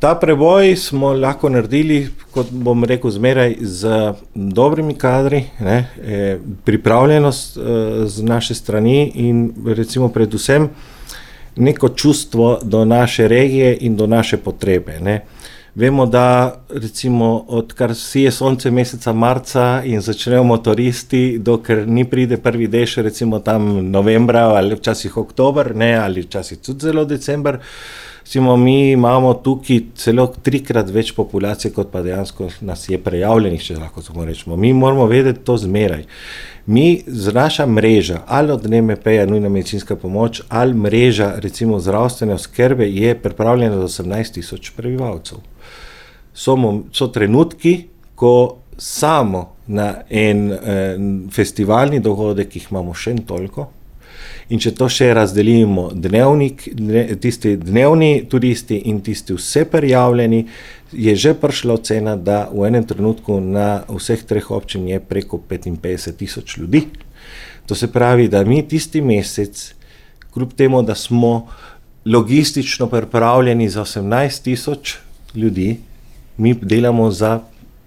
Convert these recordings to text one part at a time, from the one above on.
Ta preboj smo lahko naredili, kot bom rekel, zmeraj z dobrimi kadri, ne, pripravljenost z naše strani in recimo predvsem neko čustvo do naše regije in do naše potrebe, ne. Vemo, da recimo odkar sije sonce meseca marca in začnejo motoristi, dokler ni pride prvi dež, recimo tam novembra ali včasih oktober, ne, ali včasih tudi zelo december, recimo mi imamo tukaj celo 3-krat več populacije, kot pa dejansko nas je prijavljenih, če lahko tako rečemo. Mi moramo vedeti to zmeraj. Mi, naša mreža, ali od NMP-ja, nujna medicinska pomoč, ali mreža recimo zdravstvene oskrbe je pripravljena za 18,000 prebivalcev. So trenutki, ko samo na en festivalni dogodek jih imamo še toliko, in če to še razdelimo tisti dnevni turisti in tisti vse prijavljeni, je že prišla ocena, da v enem trenutku na vseh 3 občin je preko 55,000 ljudi. To se pravi, da mi tisti mesec, kljub temu, da smo logistično pripravljeni za 18,000 ljudi, mi delamo za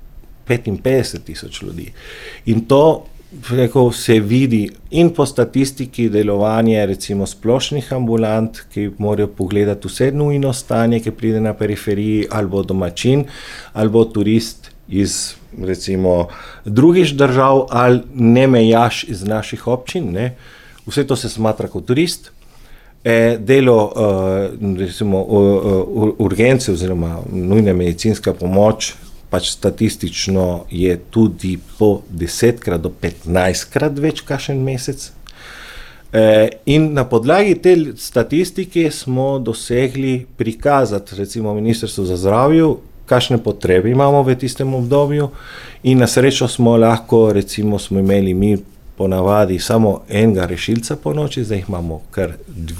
55,000 ljudi. In to se vidi in po statistiki delovanja recimo splošnih ambulant, ki morajo pogledati vse nujno stanje, ki pride na periferiji, ali bo domačin, ali bo turist iz recimo drugih držav, ali nemejaš iz naših občin, ne. Vse to se smatra kot turist. Delo recimo urgence oziroma nujna medicinska pomoč pač statistično je tudi po 10-krat do 15-krat več kakšen mesec. In na podlagi te statistike smo dosegli prikazati recimo Ministrstvu za zdravje, kakšne potrebe imamo v tistem obdobju, in na srečo smo lahko, recimo smo imeli mi ponavadi samo enega rešilca po noči, zdaj jih imamo kar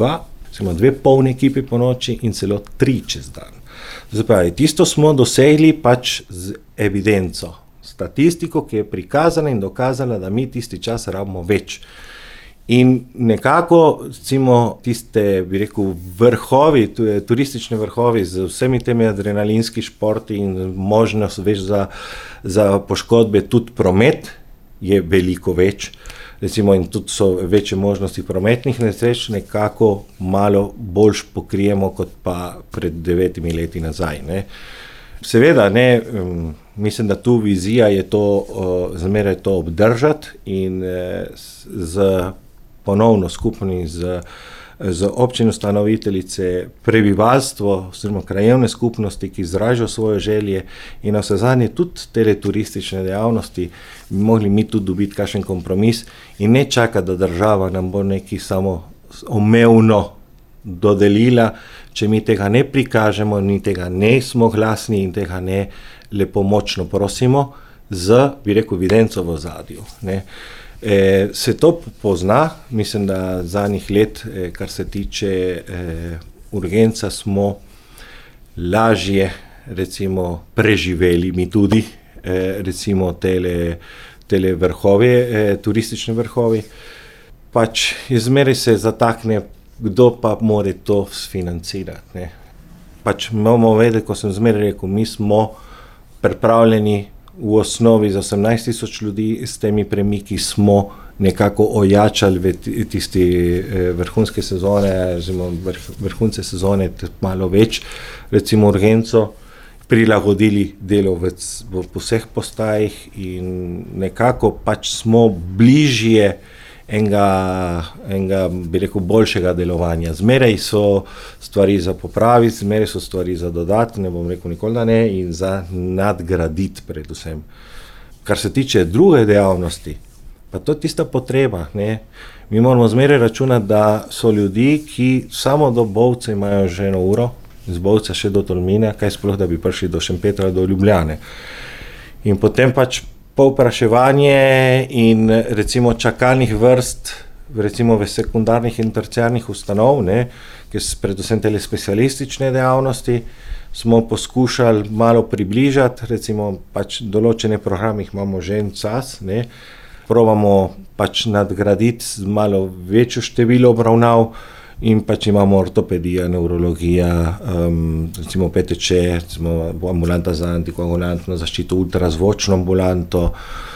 2 polne ekipe po noči in celo 3 čez dan. Zapravi, tisto smo dosegli pač z evidenco, statistiko, ki je prikazana in dokazala, da mi tisti čas rabimo več. In nekako, recimo, tiste, bi rekel, vrhovi, turistične vrhovi z vsemi temi adrenalinski športi in možnost več za poškodbe, tudi promet je veliko več. Recimo, in tudi so večje možnosti prometnih nesreč, nekako malo boljš pokrijemo, kot pa pred 9 leti nazaj, ne. Seveda, ne, mislim, da tu vizija je to, zmeraj to obdržati in ponovno skupni z občino ustanoviteljice, prebivalstvo oziroma krajevne skupnosti, ki izražajo svoje želje in na vsezadnje tudi te turistične dejavnosti, bi mogli mi tudi dobiti kakšen kompromis in ne čakati, da država nam bo nekaj samo omejeno dodelila, če mi tega ne prikažemo, mi tega ne smo glasni in tega ne lepo močno prosimo z, bi rekel, evidenco v ozadju, ne. Se to pozna, mislim, da zadnjih let, kar se tiče urgenca, smo lažje recimo preživeli mi tudi recimo tele vrhove, turistične vrhovi. Pač zmeraj se zatakne, kdo pa more to sfinancirati, ne. Pač moramo vedeti, ko sem zmeraj rekel, mi smo pripravljeni v osnovi za 18,000 ljudi, s temi premiki smo nekako ojačali v tisti vrhunske sezone, vrhunce sezone malo več, recimo urgenco, prilagodili delo po vseh postajih in nekako pač smo bližje enega, bi rekel, boljšega delovanja. Zmeraj so stvari za popraviti, zmeraj so stvari za dodati, ne bom rekel nikoli da ne, in za nadgraditi predvsem. Kar se tiče druge dejavnosti, pa to je tista potreba, ne. Mi moramo zmeraj računati, da so ljudi, ki samo do Bovca imajo že 1 uro, z Bovca še do Tolmina, kaj sploh, da bi prišli do Šempetra, do Ljubljane. In potem pač povpraševanje in recimo čakalnih vrst, recimo v sekundarnih in terciarnih ustanov, ne, ki so predvsem tele specialistične dejavnosti, smo poskušali malo približati, recimo pač določene programe imamo že en čas, ne, probamo pač nadgraditi z malo večjo število obravnav in pač imamo ortopedija, neurologija, recimo PTČ, recimo ambulanta za antikoagulantno zaščito, ultrazvočno ambulanto.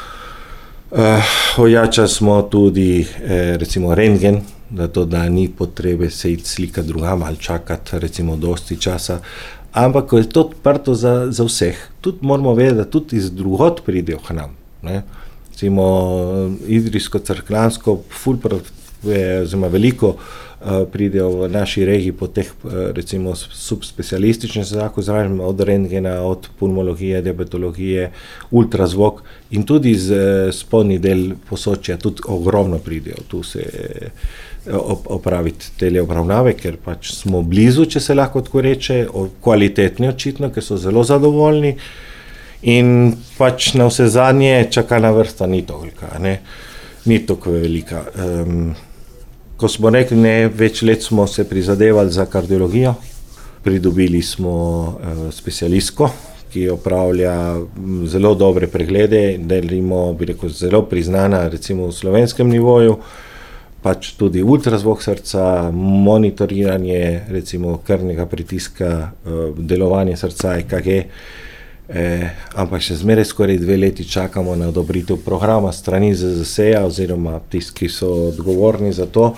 Ojačali smo tudi recimo rentgen, zato da ni potrebe se iti slikati drugam ali čakati recimo dosti časa. Ampak ko je to odprto za vseh, tudi moramo vedeti, da tudi iz drugod pridejo k nam. Ne? Recimo idrijsko-cerkljansko, veliko pridejo v naši regiji po teh recimo subspecialističnih zakon, od rentgena, od pulmologije, diabetologije, ultrazvok in tudi iz spodnji del Posočja tudi ogromno pridejo tu se opraviti te obravnave, ker pač smo blizu, če se lahko tako reče, kvalitetni očitno, ker so zelo zadovoljni in pač na vse zadnje čakalna vrsta ni toliko, ni toliko velika. Ko smo rekli, več let smo se prizadevali za kardiologijo, pridobili smo specialistko, ki opravlja zelo dobre preglede, delimo, bi rekel, zelo priznana recimo v slovenskem nivoju, pač tudi ultrazvok srca, monitoriranje recimo krvnega pritiska, delovanje srca, EKG, ampak še zmeraj skoraj 2 leti čakamo na odobritev programa strani ZZS-ja oziroma tisti, ki so odgovorni za to.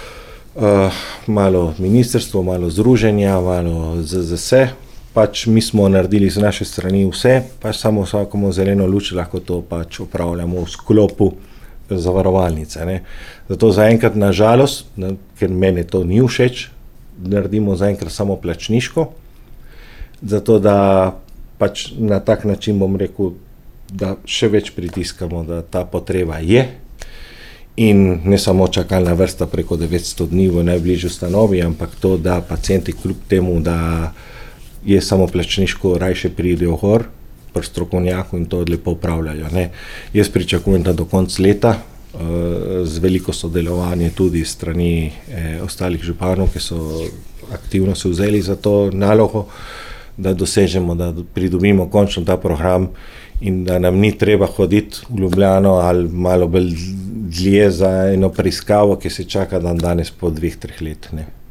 Malo ministrstvo, malo združenja, malo ZZS. Pač mi smo naredili z naše strani vse, pač samo vsakому zeleno luč lahko to pač upravljamo v sklopu zavarovalnice. Zato zaenkrat na žalost, ker mene to ni všeč, naredimo zaenkrat samo plačniško, zato da pač na tak način bom rekel, da še več pritiskamo, da ta potreba je in ne samo čakalna vrsta preko 900 dni v najbližji ustanovi, ampak to, da pacienti kljub temu, da je samo plačniško, rajše pridejo gor pri strokovnjaku in to lepo upravljajo. Jaz pričakujem, da do konca leta z veliko sodelovanje tudi strani ostalih županov, ki so aktivno se vzeli za to nalogo, da dosežemo, da pridobimo končno ta program in da nam ni treba hoditi v Ljubljano ali malo bolj dlje za eno preiskavo, ki se čaka dan danes po 2-3 letih.